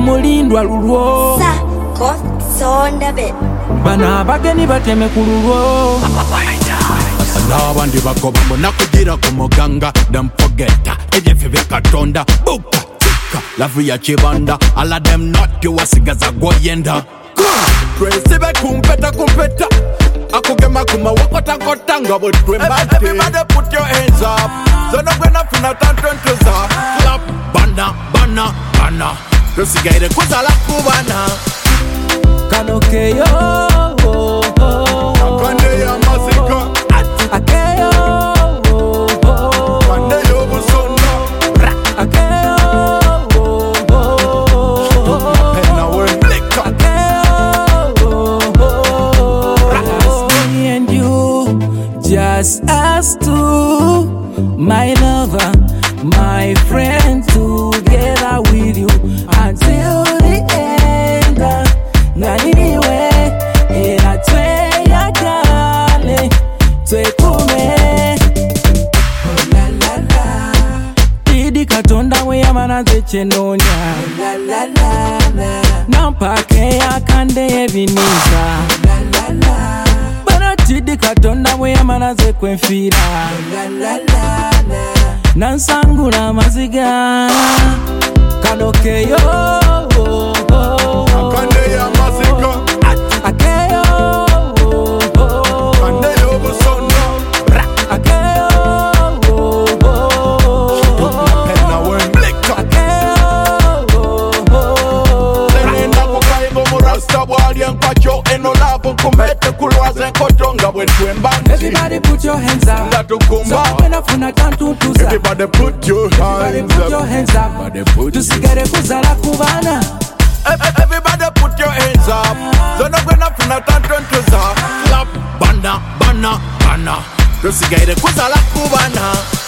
mulindwa lulwo bano abagenyi bateme ku lulwo n'abandi bagoba mbona kugira ku muganga don't forget ebyefe bya katonda buka tika lavu ya kibanda ala them not you wasigaza goyenda twesibe kumpeta akugema kuma wakota kotanga butwembate everybody put your hands up zono kwena funa tantontoza clap bana tusigaire kuzala kubana kanokeyo akande ya mazika akeyo kande yo busono akeyo pena we blink me and you, just us two, my lover, my friend, together with you until the end. Naniwe ila twe ya kale twe kume la la la Didi katonda we yamana zechenonya la la la Nampake ya kande ebinisa la la la Bana didi katonda we yamana zekwenfira la la la Nansangula maziga kanokeyo akande ya mazika akeyo kande yo busono akeyo pena we blink nenda kukaigo murasta bwali enkwacho eno lavo kumete kulwaze nkotonga bwetwembanje Everybody put your hands up. Ndatukumba Everybody put your hands up Tusigare kuzala kubana Everybody put your hands up Zono kwena funa tantontoza Clap bana Tusigare kuzala kubana